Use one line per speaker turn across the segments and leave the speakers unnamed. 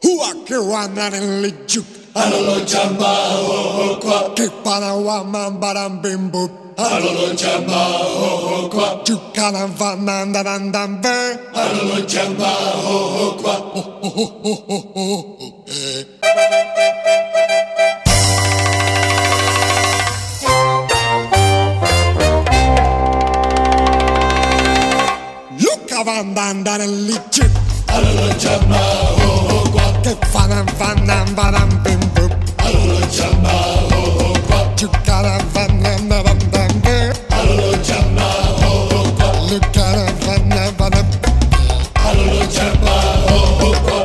Huakiwananilijuk.
Alolo chamba ho ho kwa.
Kipanawamanbarambimbu.
Alolo chamba ho ho kwa.
Chukanavanandarandambe.
Alolo chamba ho ho kwa.
Lukavandandarilijuk.
Alolo chamba ho ho kwa.
Kipanavananbarambimbu.
Alolo chamba ho ho kwa.
Chukanavanandarandambe.
Alolo chamba ho ho kwa.
Lukavananbarambimbu.
Alolo chamba ho ho kwa.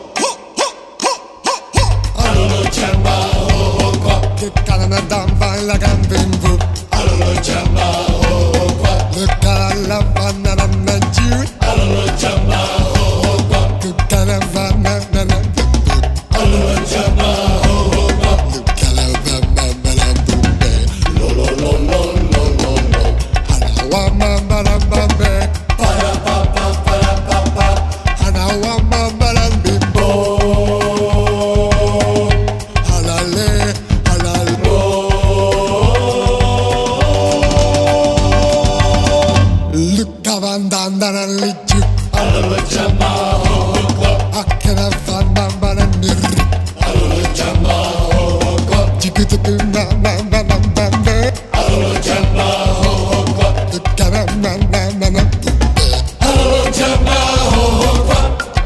Alolo chamba ho ho kwa.
Kikanadambalagambimbu.
Alolo chamba ho ho kwa.
Lukalavananamaju.
Alolo chamba ho ho kwa.
Kukanavananambu.
Alolo chamba ho ho kwa.
Lukalavananambu.
Lo lo lo lo lo lo lo.
Hanawamambarambambe.
Para pa pa para pa pa.
Hanawamambarambimbo.
Oh.
Halale, halale. Lukavandandaraliju.
Alolo chamba ho ho kwa.
Akanavanambaranir.
Alolo chamba ho ho kwa.
Chikutukunamambarambambe.
Alolo chamba ho ho kwa.
Lukavanamambarambambe.
Alolo chamba ho ho kwa.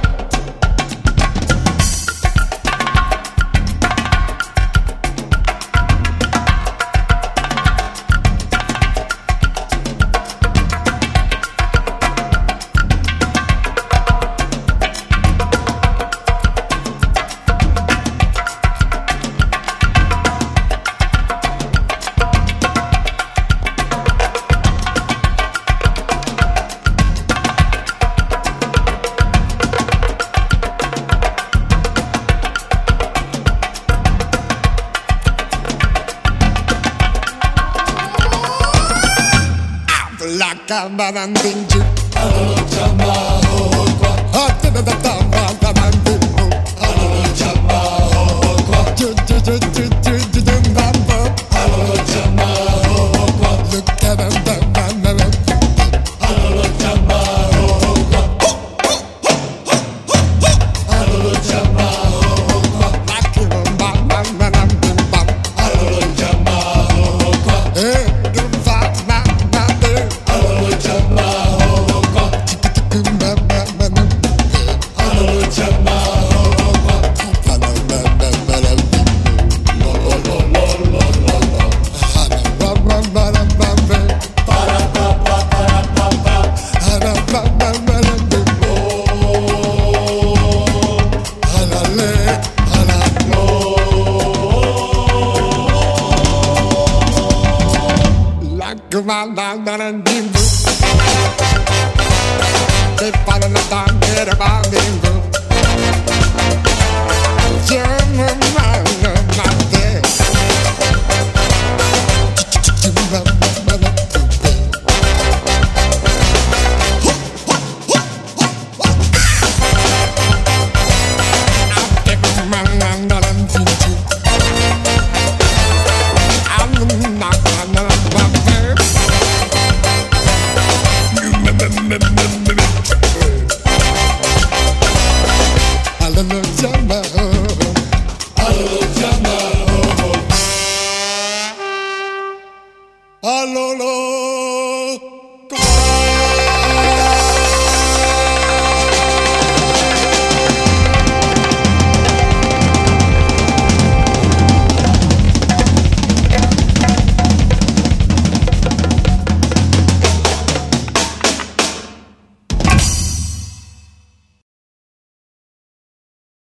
Lakavanandinju.
Alolo chamba ho ho kwa.
Atadadadambandanandimbu.
Alolo chamba ho ho kwa.
Jujujujujujujundambo.
Alolo chamba ho ho kwa.
Lukavandandandarambu.
Alolo chamba ho ho kwa. Alolo chamba ho ho kwa.
Lakivambambandanambimbam.
Alolo chamba ho ho kwa.
Gumvananande.
Alolo chamba ho ho kwa.
Chikutukunamamamambu.
Alolo chamba ho ho kwa.
Kupanamamamamambu.
Lo lo lo lo lo lo lo.
Hanawamambarambambe.
Para pa pa para pa pa.
Hanawamamamambu.
Oh.
Halale, halale. Lakavandandarandimbu. Kipanadandandambimbu. Jamamanamande. Akimanandarandinju. Alolo chamba.
Alolo chamba ho ho.
Alolo.